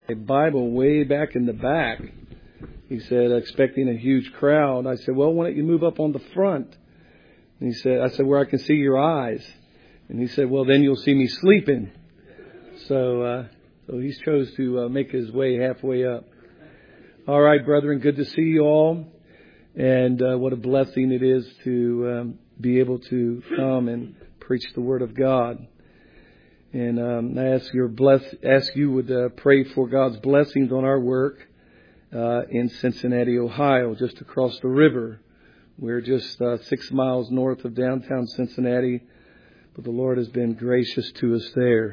a Bible way back in the back. He said, expecting a huge crowd. I said, well, why don't you move up on the front? And I said, where I can see your eyes. And he said, well, then you'll see me sleeping. So he chose to make his way halfway up. All right, brethren, good to see you all. And what a blessing it is to be able to come and preach the Word of God. And I ask you would pray for God's blessings on our work in Cincinnati, Ohio, just across the river. We're just 6 miles north of downtown Cincinnati, but the Lord has been gracious to us there.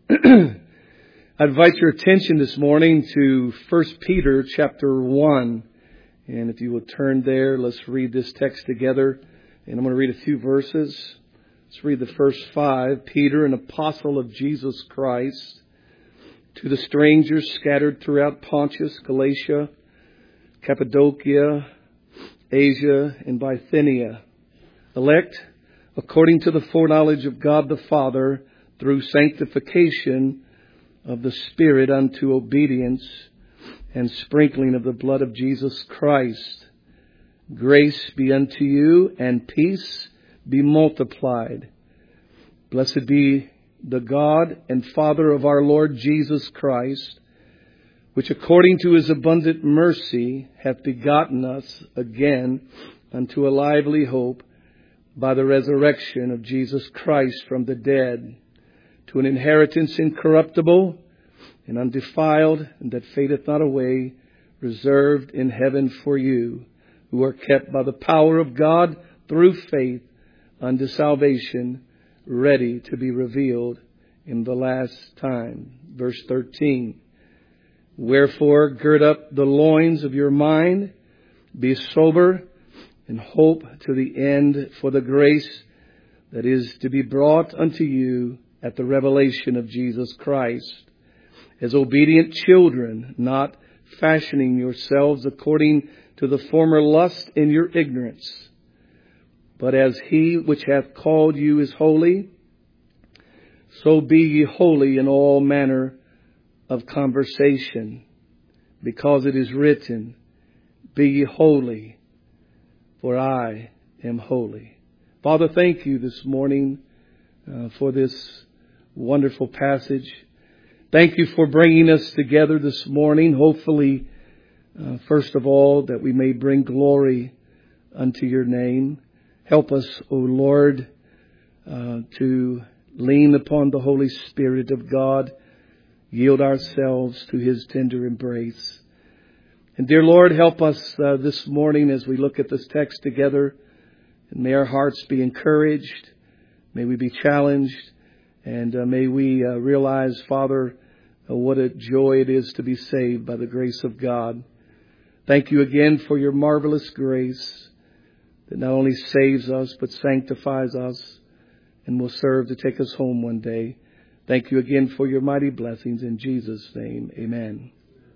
I invite your attention this morning to 1 Peter chapter 1. And if you will turn there, let's read this text together. And I'm going to read a few verses. Let's read the first 5. Peter, an apostle of Jesus Christ, to the strangers scattered throughout Pontus, Galatia, Cappadocia, Asia, and Bithynia, elect according to the foreknowledge of God the Father, through sanctification of the Spirit unto obedience and sprinkling of the blood of Jesus Christ. Grace be unto you, and peace be multiplied. Blessed be the God and Father of our Lord Jesus Christ, which according to His abundant mercy hath begotten us again unto a lively hope by the resurrection of Jesus Christ from the dead, to an inheritance incorruptible and undefiled, and that fadeth not away, reserved in heaven for you, who are kept by the power of God through faith unto salvation, ready to be revealed in the last time. Verse 13. Wherefore gird up the loins of your mind, be sober, and hope to the end for the grace that is to be brought unto you at the revelation of Jesus Christ. As obedient children, not fashioning yourselves according to the former lust in your ignorance, but as He which hath called you is holy, so be ye holy in all manner of conversation, because it is written, be ye holy, for I am holy. Father, thank you this morning for this wonderful passage. Thank you for bringing us together this morning. Hopefully, first of all, that we may bring glory unto your name. Help us, O Lord, to lean upon the Holy Spirit of God, yield ourselves to His tender embrace. And dear Lord, help us this morning as we look at this text together. And may our hearts be encouraged. May we be challenged. And may we realize, Father, what a joy it is to be saved by the grace of God. Thank you again for your marvelous grace that not only saves us, but sanctifies us and will serve to take us home one day. Thank you again for your mighty blessings. In Jesus' name, amen.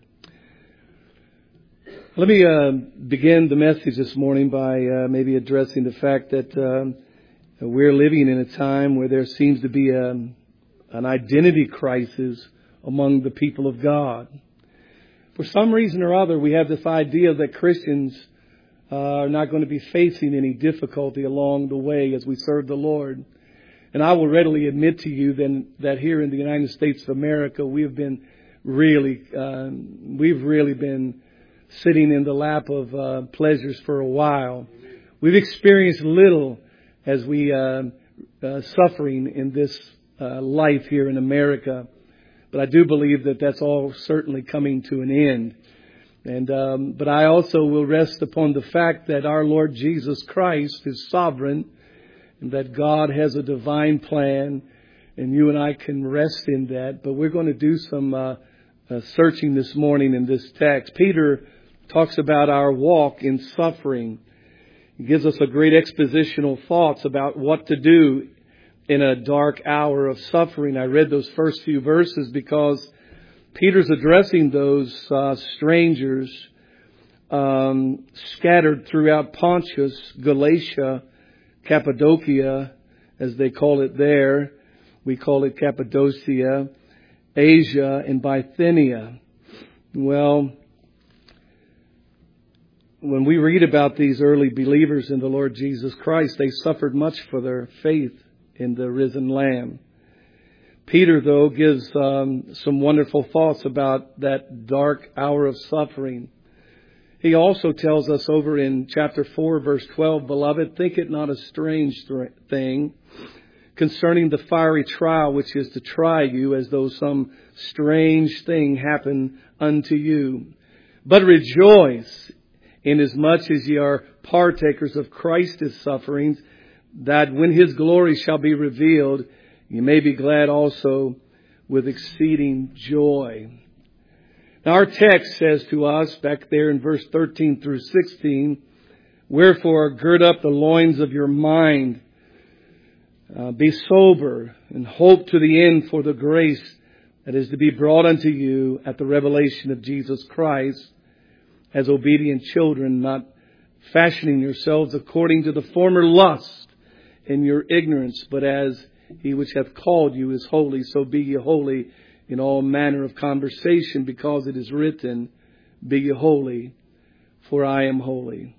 Let me begin the message this morning by maybe addressing the fact that we're living in a time where there seems to be an identity crisis among the people of God. For some reason or other, we have this idea that Christians are not going to be facing any difficulty along the way as we serve the Lord. And I will readily admit to you then that here in the United States of America, we've really been sitting in the lap of pleasures for a while. We've experienced little as we suffering in this life here in America. But I do believe that that's all certainly coming to an end. And but I also will rest upon the fact that our Lord Jesus Christ is sovereign, and that God has a divine plan, and you and I can rest in that. But we're going to do some searching this morning in this text. Peter talks about our walk in suffering. He gives us a great expositional thoughts about what to do in a dark hour of suffering. I read those first few verses because Peter's addressing those strangers scattered throughout Pontus, Galatia, Cappadocia, as they call it there. We call it Cappadocia, Asia, and Bithynia. Well, when we read about these early believers in the Lord Jesus Christ, they suffered much for their faith in the risen Lamb. Peter, though, gives some wonderful thoughts about that dark hour of suffering. He also tells us over in chapter 4, verse 12, "Beloved, think it not a strange thing concerning the fiery trial which is to try you, as though some strange thing happened unto you. But rejoice, inasmuch as ye are partakers of Christ's sufferings, that when His glory shall be revealed, ye may be glad also with exceeding joy." Now our text says to us, back there in verse 13 through 16, "Wherefore gird up the loins of your mind, be sober, and hope to the end for the grace that is to be brought unto you at the revelation of Jesus Christ, as obedient children, not fashioning yourselves according to the former lust in your ignorance, but as He which hath called you is holy, so be ye holy in all manner of conversation, because it is written, Be ye holy, for I am holy."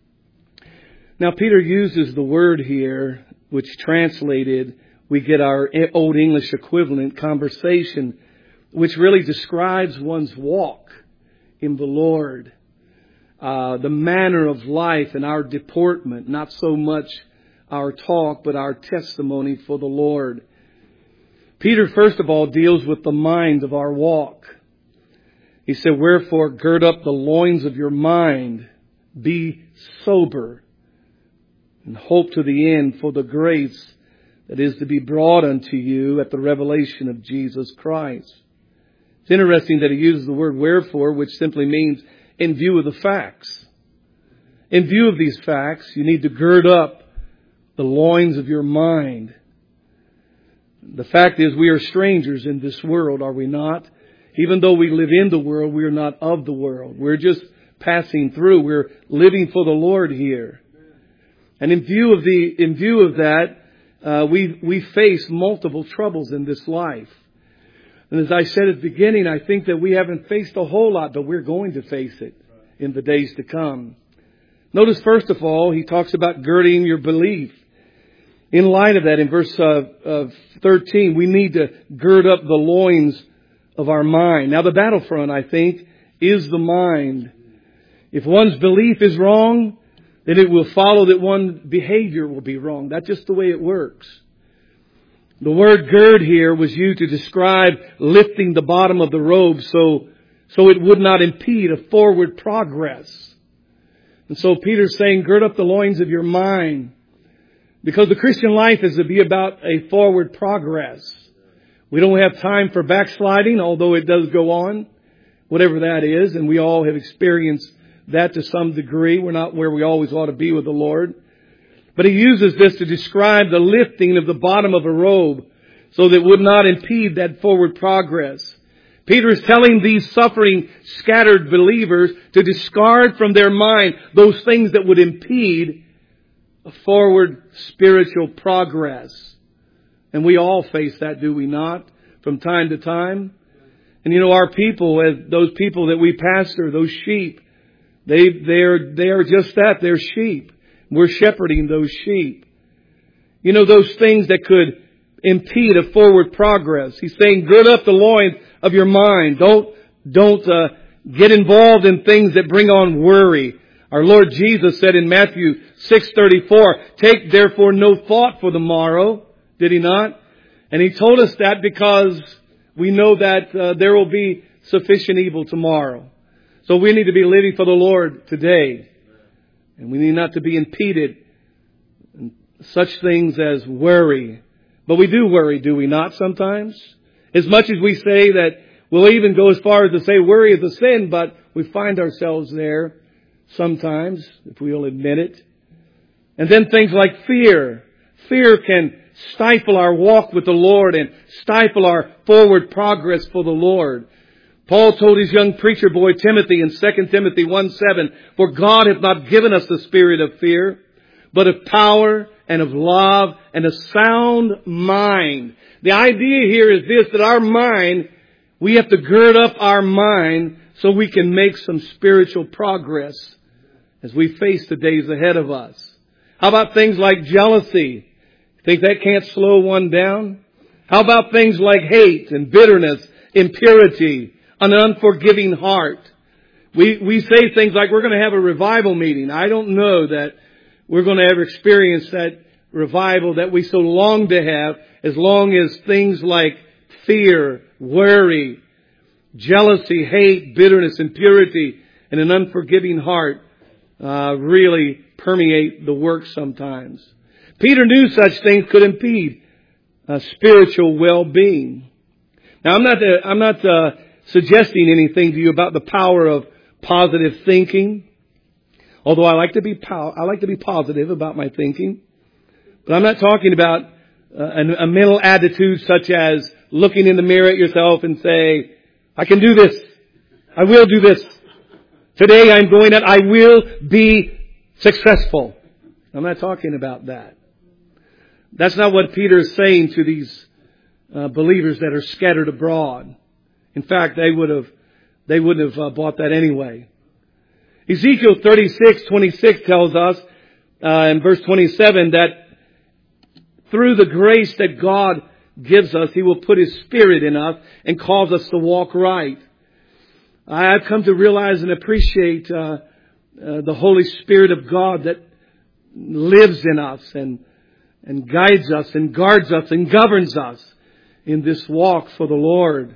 Now Peter uses the word here, which translated, we get our Old English equivalent, conversation, which really describes one's walk in the Lord. The manner of life and our deportment, not so much our talk, but our testimony for the Lord. Peter, first of all, deals with the mind of our walk. He said, "Wherefore gird up the loins of your mind, be sober, and hope to the end for the grace that is to be brought unto you at the revelation of Jesus Christ." It's interesting that he uses the word wherefore, which simply means in view of the facts. In view of these facts, you need to gird up the loins of your mind. The fact is, we are strangers in this world, are we not? Even though we live in the world, we are not of the world. We're just passing through. We're living for the Lord here. And in view of that, we face multiple troubles in this life. And as I said at the beginning, I think that we haven't faced a whole lot, but we're going to face it in the days to come. Notice, first of all, he talks about girding your belief. In light of that, in verse 13, we need to gird up the loins of our mind. Now, the battlefront, I think, is the mind. If one's belief is wrong, then it will follow that one's behavior will be wrong. That's just the way it works. The word gird here was used to describe lifting the bottom of the robe so it would not impede a forward progress. And so Peter's saying, gird up the loins of your mind. Because the Christian life is to be about a forward progress. We don't have time for backsliding, although it does go on, whatever that is, and we all have experienced that to some degree. We're not where we always ought to be with the Lord. But he uses this to describe the lifting of the bottom of a robe so that it would not impede that forward progress. Peter is telling these suffering, scattered believers to discard from their mind those things that would impede a forward spiritual progress. And we all face that, do we not? From time to time. And you know, our people, as those people that we pastor, those sheep, they are just that. They're sheep. We're shepherding those sheep. You know, those things that could impede a forward progress. He's saying, gird up the loins of your mind. Don't get involved in things that bring on worry. Our Lord Jesus said in Matthew 6:34, "Take therefore no thought for the morrow." Did He not? And He told us that because we know that there will be sufficient evil tomorrow. So we need to be living for the Lord today. And we need not to be impeded in such things as worry. But we do worry, do we not, sometimes? As much as we say that, we'll even go as far as to say worry is a sin, but we find ourselves there sometimes, if we'll admit it. And then things like fear. Fear can stifle our walk with the Lord and stifle our forward progress for the Lord. Paul told his young preacher boy Timothy in 2 Timothy 1:7, "For God hath not given us the spirit of fear, but of power and of love and a sound mind." The idea here is this, that our mind, we have to gird up our mind so we can make some spiritual progress as we face the days ahead of us. How about things like jealousy? Think that can't slow one down? How about things like hate and bitterness, impurity, an unforgiving heart? We say things like we're going to have a revival meeting. I don't know that we're going to ever experience that revival that we so long to have, as long as things like fear, worry, jealousy, hate, bitterness, impurity, and an unforgiving heart really permeate the work sometimes. Peter knew such things could impede spiritual well-being. Now, I'm not suggesting anything to you about the power of positive thinking, although I like to be positive about my thinking. But I'm not talking about a mental attitude such as looking in the mirror at yourself and say, I can do this. I will do this. Today I will be successful. I'm not talking about that. That's not what Peter is saying to these believers that are scattered abroad. In fact, they wouldn't have bought that anyway. Ezekiel 36:26 tells us in verse 27 that through the grace that God gives us, He will put His Spirit in us and cause us to walk right. I've come to realize and appreciate the Holy Spirit of God that lives in us and guides us and guards us and governs us in this walk for the Lord.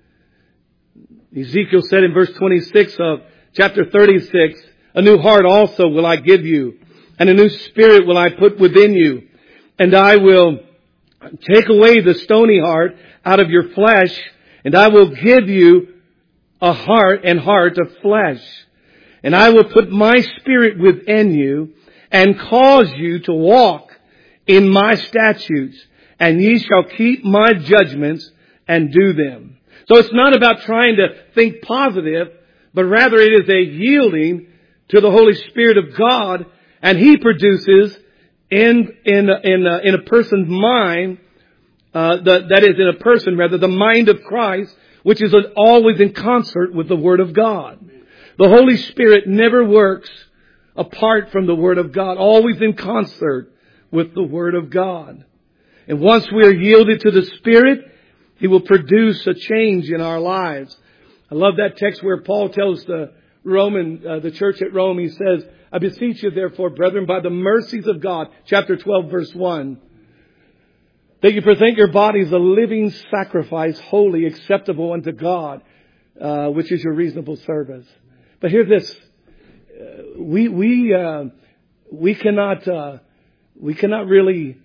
Ezekiel said in verse 26 of chapter 36, a new heart also will I give you, and a new spirit will I put within you, and I will take away the stony heart out of your flesh, and I will give you a heart of flesh. And I will put my Spirit within you and cause you to walk in my statutes, and ye shall keep my judgments and do them. So it's not about trying to think positive, but rather it is a yielding to the Holy Spirit of God, and He produces in a person's mind, that is in a person rather, the mind of Christ, which is always in concert with the Word of God. The Holy Spirit never works apart from the Word of God, always in concert with the Word of God. And once we are yielded to the Spirit, He will produce a change in our lives. I love that text where Paul tells the church at Rome, he says, I beseech you therefore, brethren, by the mercies of God, chapter 12, verse 1, that you present your bodies a living sacrifice, holy, acceptable unto God, which is your reasonable service. But hear this, we cannot really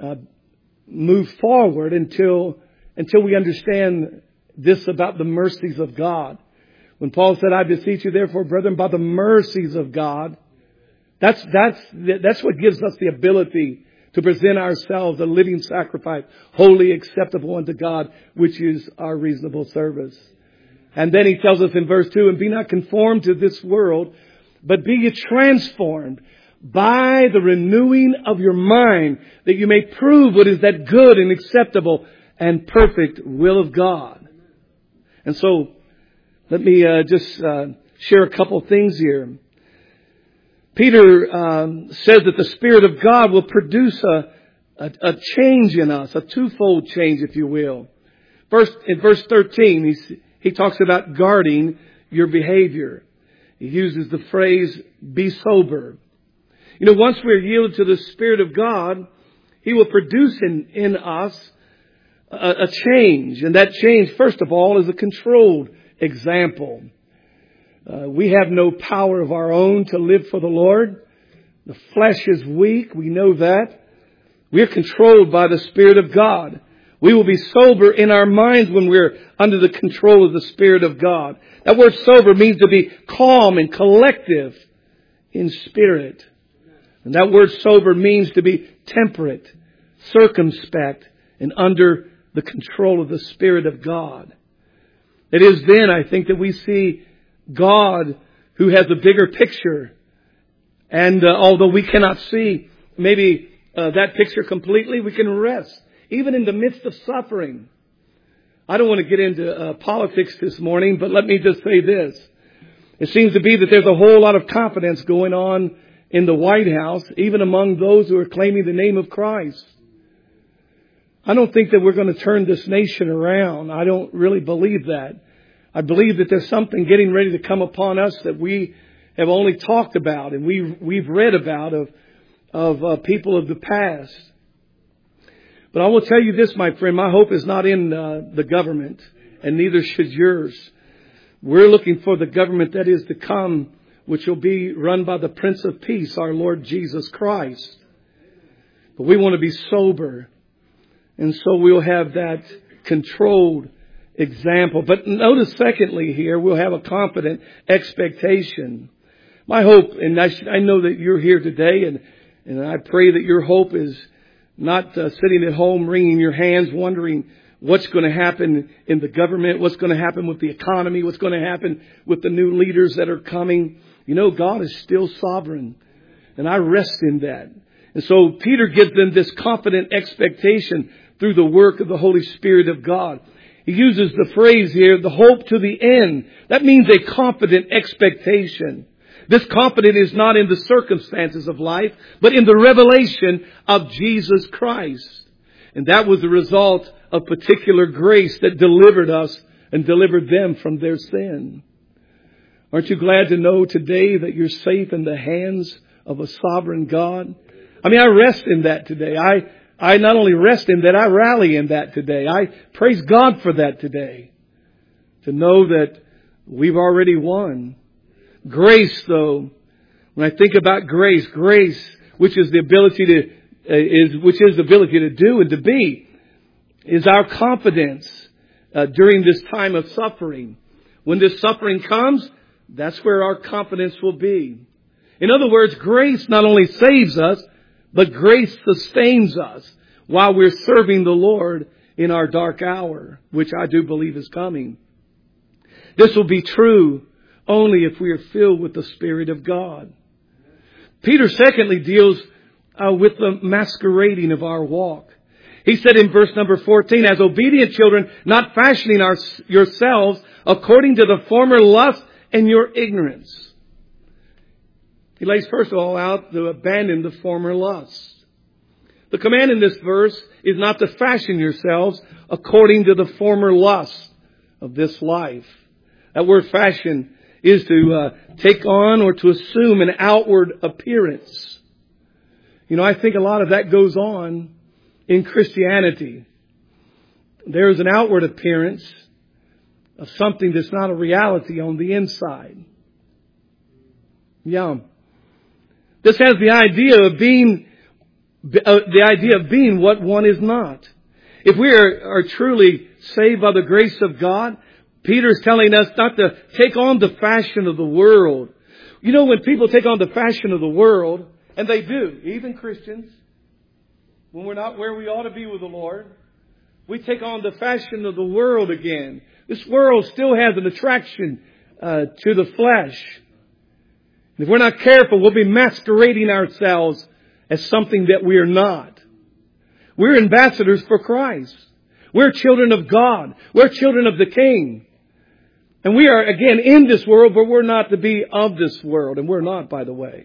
move forward until we understand this about the mercies of God. When Paul said, I beseech you therefore, brethren, by the mercies of God, that's what gives us the ability to present ourselves a living sacrifice, holy, acceptable unto God, which is our reasonable service. And then he tells us in verse 2, and be not conformed to this world, but be ye transformed by the renewing of your mind, that you may prove what is that good and acceptable and perfect will of God. And so, let me just share a couple things here. Peter says that the Spirit of God will produce a change in us, a twofold change, if you will. First, in verse 13, he talks about guarding your behavior. He uses the phrase, be sober. You know, once we're yielded to the Spirit of God, He will produce in us a change. And that change, first of all, is a controlled example. We have no power of our own to live for the Lord. The flesh is weak. We know that. We're controlled by the Spirit of God. We will be sober in our minds when we're under the control of the Spirit of God. That word sober means to be calm and collective in spirit. And that word sober means to be temperate, circumspect, and under the control of the Spirit of God. It is then, I think, that we see God who has a bigger picture. And although we cannot see maybe that picture completely, we can rest. Even in the midst of suffering. I don't want to get into politics this morning, but let me just say this. It seems to be that there's a whole lot of confidence going on in the White House, even among those who are claiming the name of Christ. I don't think that we're going to turn this nation around. I don't really believe that. I believe that there's something getting ready to come upon us that we have only talked about and we've read about of people of the past. But I will tell you this, my friend, my hope is not in the government, and neither should yours. We're looking for the government that is to come, which will be run by the Prince of Peace, our Lord Jesus Christ. But we want to be sober. And so we'll have that controlled example. But notice secondly here, we'll have a confident expectation. My hope, and I know that you're here today, and I pray that your hope is not sitting at home wringing your hands wondering what's going to happen in the government, what's going to happen with the economy, what's going to happen with the new leaders that are coming. You know, God is still sovereign, and I rest in that. And so Peter gives them this confident expectation through the work of the Holy Spirit of God. He uses the phrase here, the hope to the end. That means a confident expectation. This confidence is not in the circumstances of life, but in the revelation of Jesus Christ. And that was the result of particular grace that delivered us and delivered them from their sin. Aren't you glad to know today that you're safe in the hands of a sovereign God? I mean, I rest in that today. I not only rest in that, I rally in that today. I praise God for that today. To know that we've already won. Grace, though, when I think about grace, which is the ability to do and to be, is our confidence during this time of suffering. When this suffering comes, that's where our confidence will be. In other words, grace not only saves us, but grace sustains us while we're serving the Lord in our dark hour, which I do believe is coming. This will be true only if we are filled with the Spirit of God. Peter secondly deals with the masquerading of our walk. He said in verse number 14, as obedient children, not fashioning yourselves according to the former lust and your ignorance. He lays first of all out to abandon the former lusts. The command in this verse is not to fashion yourselves according to the former lusts of this life. That word fashion is to take on or to assume an outward appearance. You know, I think a lot of that goes on in Christianity. There is an outward appearance of something that's not a reality on the inside. Yeah. This has the idea of being what one is not. If we are truly saved by the grace of God, Peter's telling us not to take on the fashion of the world. You know, when people take on the fashion of the world, and they do, even Christians, when we're not where we ought to be with the Lord, we take on the fashion of the world again. This world still has an attraction to the flesh. If we're not careful, we'll be masquerading ourselves as something that we are not. We're ambassadors for Christ. We're children of God. We're children of the King. And we are, again, in this world, but we're not to be of this world. And we're not, by the way.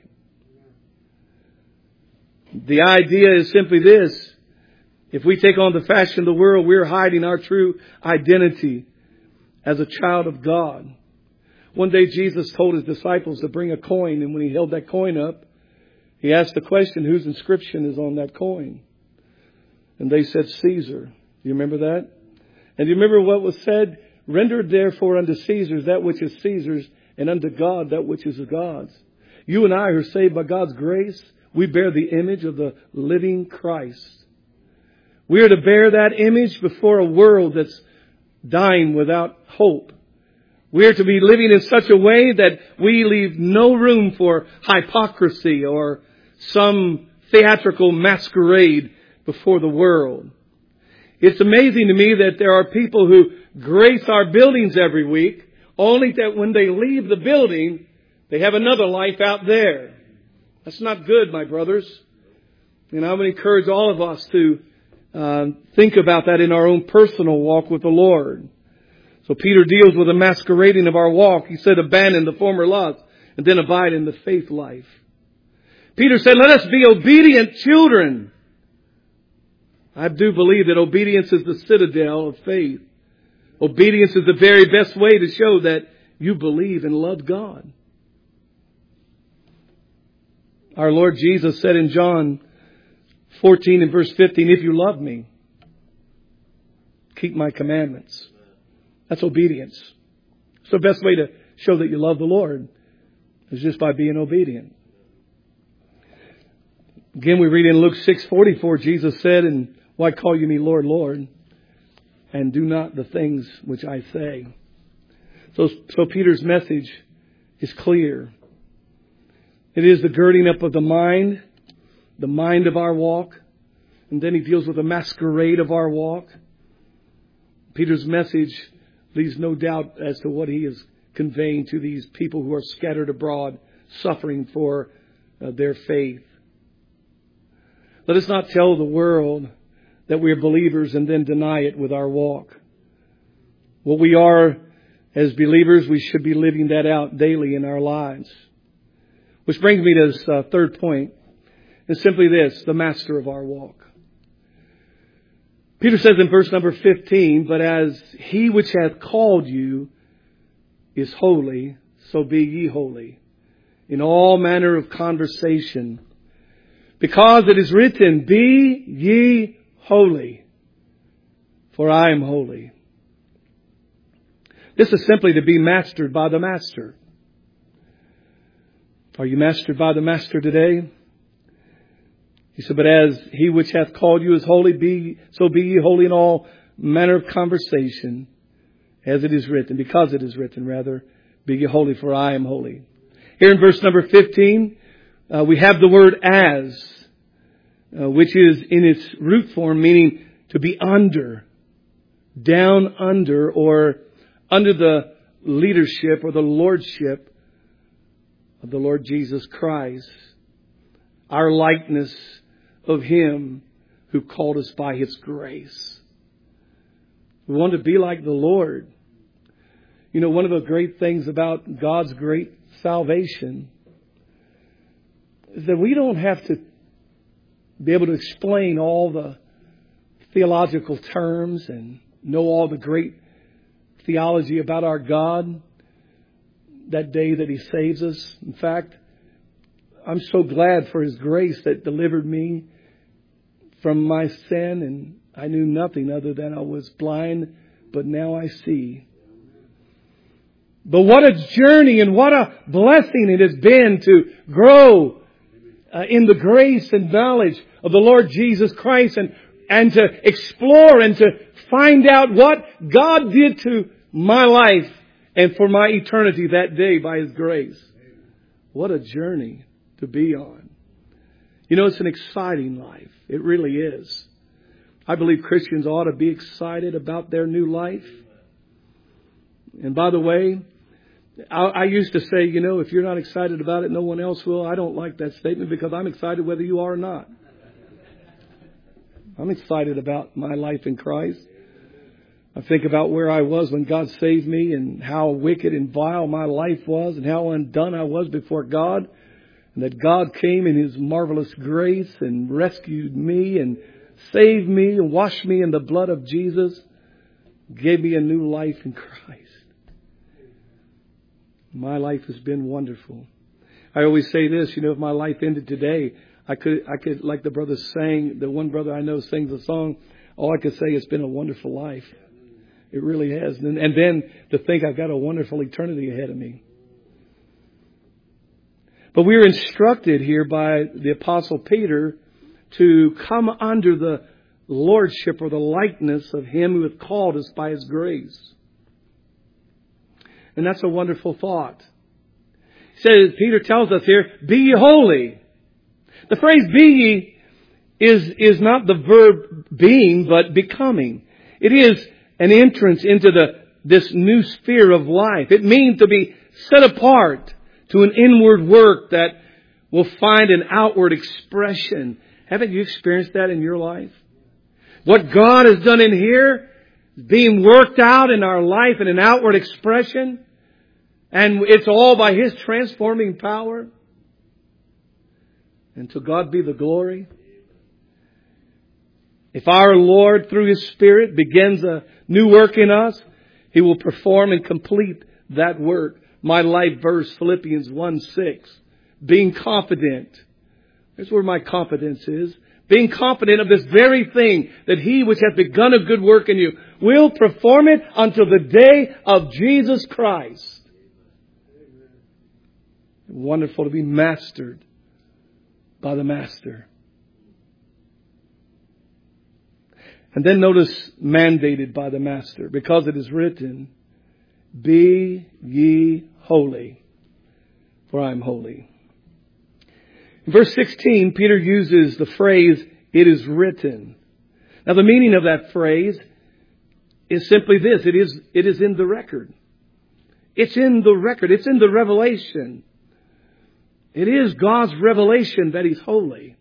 The idea is simply this. If we take on the fashion of the world, we're hiding our true identity as a child of God. One day Jesus told his disciples to bring a coin, and when he held that coin up, he asked the question, whose inscription is on that coin? And they said, Caesar. Do you remember that? And do you remember what was said? Render therefore unto Caesar that which is Caesar's, and unto God that which is God's. You and I are saved by God's grace. We bear the image of the living Christ. We are to bear that image before a world that's dying without hope. We are to be living in such a way that we leave no room for hypocrisy or some theatrical masquerade before the world. It's amazing to me that there are people who grace our buildings every week, only that when they leave the building, they have another life out there. That's not good, my brothers. And I would encourage all of us to think about that in our own personal walk with the Lord. So Peter deals with the masquerading of our walk. He said, abandon the former lust and then abide in the faith life. Peter said, let us be obedient children. I do believe that obedience is the citadel of faith. Obedience is the very best way to show that you believe and love God. Our Lord Jesus said in John 14 and verse 15, if you love me, keep my commandments. That's obedience. So the best way to show that you love the Lord is just by being obedient. Again, we read in Luke 6:44, Jesus said, and why call you me Lord, Lord, and do not the things which I say? So Peter's message is clear. It is the girding up of the mind of our walk. And then he deals with the masquerade of our walk. Peter's message leaves no doubt as to what he is conveying to these people who are scattered abroad, suffering for their faith. Let us not tell the world that we are believers and then deny it with our walk. What we are as believers, we should be living that out daily in our lives. Which brings me to this third point. It's simply this, the master of our walk. Peter says in verse number 15, but as he which hath called you is holy, so be ye holy in all manner of conversation. Because it is written, be ye holy, for I am holy. This is simply to be mastered by the Master. Are you mastered by the Master today? He said, but as he which hath called you is holy, so be ye holy in all manner of conversation, as it is written, because it is written, rather, be ye holy, for I am holy. Here in verse number 15, we have the word as, which is in its root form, meaning to be under, down under, or under the leadership or the lordship of the Lord Jesus Christ. Our likeness of Him who called us by His grace. We want to be like the Lord. You know, one of the great things about God's great salvation is that we don't have to be able to explain all the theological terms and know all the great theology about our God that day that He saves us. In fact, I'm so glad for His grace that delivered me from my sin, and I knew nothing other than I was blind, but now I see. But what a journey and what a blessing it has been to grow in the grace and knowledge of the Lord Jesus Christ and to explore and to find out what God did to my life and for my eternity that day by His grace. What a journey to be on. You know, it's an exciting life. It really is. I believe Christians ought to be excited about their new life. And by the way, I used to say, you know, if you're not excited about it, no one else will. I don't like that statement because I'm excited whether you are or not. I'm excited about my life in Christ. I think about where I was when God saved me and how wicked and vile my life was and how undone I was before God. And that God came in His marvelous grace and rescued me and saved me and washed me in the blood of Jesus. Gave me a new life in Christ. My life has been wonderful. I always say this, you know, if my life ended today, I could, like the brother sang, the one brother I know sings a song, all I could say, it's been a wonderful life. It really has. And then to think I've got a wonderful eternity ahead of me. But we are instructed here by the Apostle Peter to come under the lordship or the likeness of Him who hath called us by His grace. And that's a wonderful thought. He says, Peter tells us here, be ye holy. The phrase be ye is not the verb being, but becoming. It is an entrance into this new sphere of life. It means to be set apart to an inward work that will find an outward expression. Haven't you experienced that in your life? What God has done in here is being worked out in our life in an outward expression. And it's all by His transforming power. And to God be the glory. If our Lord, through His Spirit, begins a new work in us, He will perform and complete that work. My life verse, Philippians 1:6. Being confident. Here's where my confidence is. Being confident of this very thing, that He which hath begun a good work in you will perform it until the day of Jesus Christ. Wonderful to be mastered by the Master. And then notice mandated by the Master, because it is written, be ye holy, for I am holy. In verse 16, Peter uses the phrase, it is written. Now the meaning of that phrase is simply this. It is in the record. It's in the record. It's in the revelation. It is God's revelation that He's holy.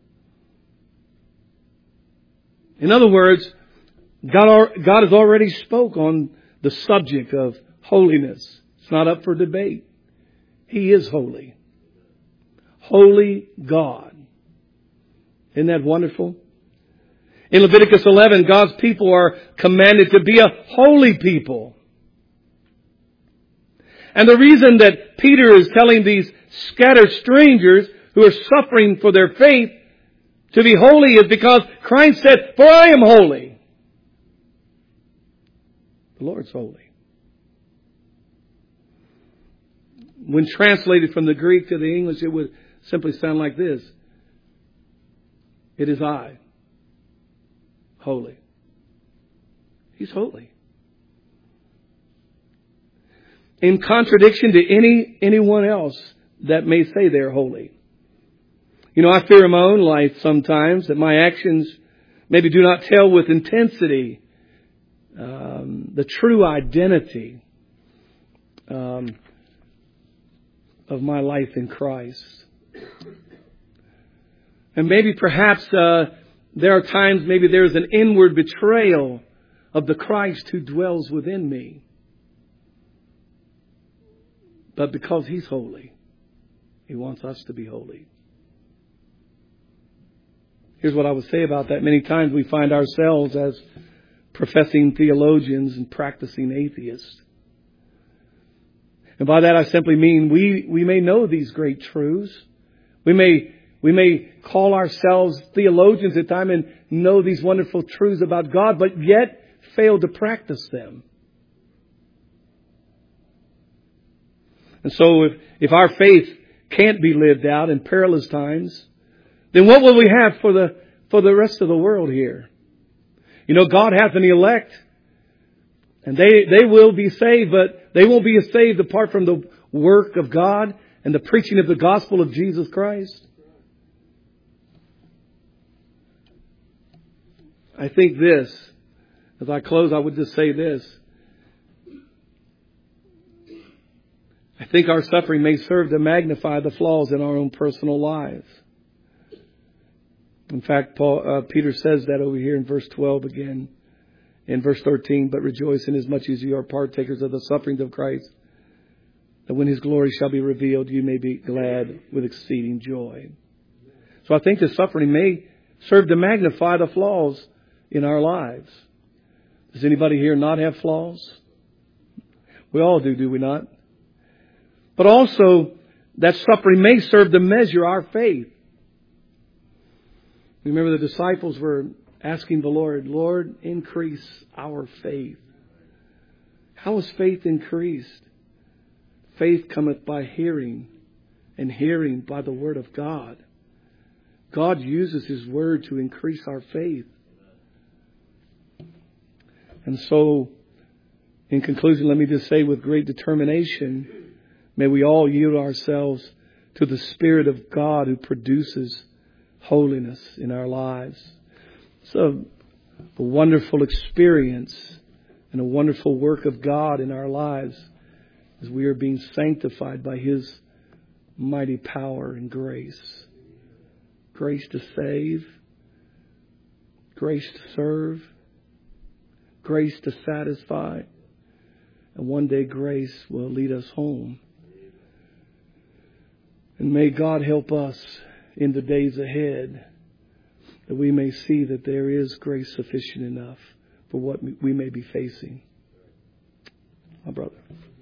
In other words, God has already spoke on the subject of holiness. It's not up for debate. He is holy. Holy God. Isn't that wonderful? In Leviticus 11, God's people are commanded to be a holy people. And the reason that Peter is telling these scattered strangers who are suffering for their faith to be holy is because Christ said, for I am holy. The Lord's holy. When translated from the Greek to the English, it would simply sound like this. It is I, holy. He's holy. In contradiction to anyone else that may say they're holy. You know, I fear in my own life sometimes that my actions maybe do not tell with intensity the true identity of my life in Christ. And maybe perhaps there are times maybe there's an inward betrayal of the Christ who dwells within me. But because He's holy, He wants us to be holy. Here's what I would say about that. Many times we find ourselves as professing theologians and practicing atheists. And by that I simply mean we may know these great truths. We may call ourselves theologians at times and know these wonderful truths about God, but yet fail to practice them. And so if our faith can't be lived out in perilous times, then what will we have for the rest of the world here? You know, God has an elect, and they will be saved, but they won't be saved apart from the work of God and the preaching of the gospel of Jesus Christ. I think this, as I close, I would just say this. I think our suffering may serve to magnify the flaws in our own personal lives. In fact, Peter says that over here in verse 12 again. In verse 13, but rejoice inasmuch as you are partakers of the sufferings of Christ, that when His glory shall be revealed, you may be glad with exceeding joy. So I think the suffering may serve to magnify the flaws in our lives. Does anybody here not have flaws? We all do we not? But also, that suffering may serve to measure our faith. Remember the disciples were asking the Lord, Lord, increase our faith. How is faith increased? Faith cometh by hearing, and hearing by the Word of God. God uses His Word to increase our faith. And so, in conclusion, let me just say with great determination, may we all yield ourselves to the Spirit of God who produces holiness in our lives. It's a wonderful experience and a wonderful work of God in our lives as we are being sanctified by His mighty power and grace. Grace to save, grace to serve, grace to satisfy, and one day grace will lead us home. And may God help us in the days ahead that we may see that there is grace sufficient enough for what we may be facing. My brother.